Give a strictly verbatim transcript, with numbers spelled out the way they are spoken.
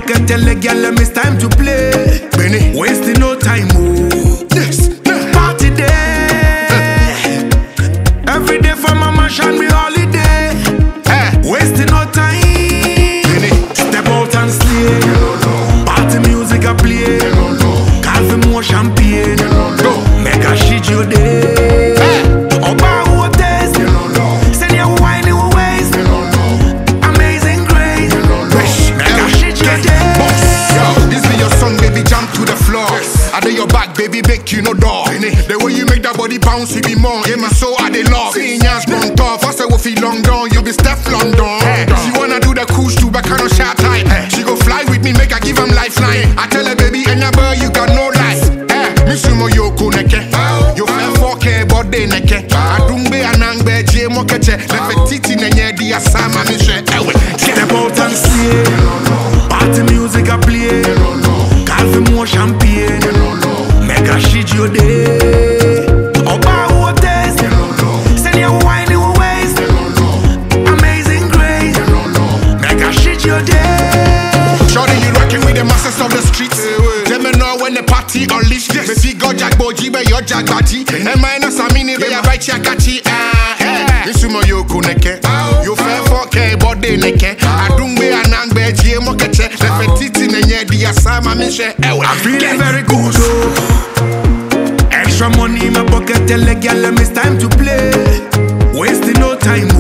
pocket, tell the girl it's time to play. Benny, wasting no time, oh. Yes, party day. Every day for my mansion, we holiday. Wasting no time. Benny, step out and slay. Party music I play. Call for more champagne. Mega shit you day. Oba who taste. Send your wine in ways. Amazing grace. Mega shit you day. Yo, this be your song, baby, jump to the floor. I do your back, baby, make you no door. The way you make that body bounce, you be more. Yeah, my soul, I they love. Seeing yours grown tough, I say, will feel long down. You be Steph London. She wanna do the cool too, but cannot sharp type. She go fly with me, make her give him lifeline. I tell her, baby, and your boy, you got no life. Misumo yoko neke. You fair four K, body neke. Adumbe anangbe, J mokeche. Lefetiti nenye di asama mishe. Step out and slay. Party music I play. Call for more champagne. Mega shit you day. Oba who taste. Send your wine in ways. Amazing grace. Mega shit you day. Shorty, you rocking with the masters of the streets. Let me know when the party unleashed. Me see go jack boji be your jack bati. And minus a mini be a right chakachi. Ah, hey. Misumo yoko neke. You fair four K body neke. Adumbe anangbe J mokeche. Lefetiti nenye di asama mishe. I'm feeling very good, oh. Extra money in my pocket, tell the girl it's time to play. Wasting no time.